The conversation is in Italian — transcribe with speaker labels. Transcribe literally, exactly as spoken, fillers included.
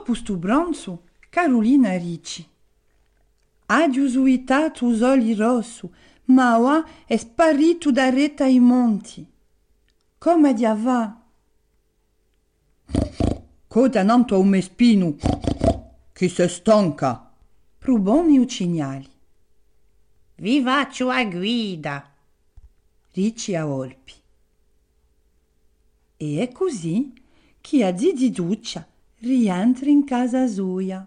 Speaker 1: Dopo stu bronzo, Carolina dice: Adio suitato usoli rosso, ma ora è sparito da retta ai monti. Come dia va?
Speaker 2: Coda nanto un mespino, che se stanca.
Speaker 1: Proboni i cignali.
Speaker 3: Vi faccio a guida,
Speaker 1: Dice a Olpi. E è così che a Ziziduccia rientra in casa sua.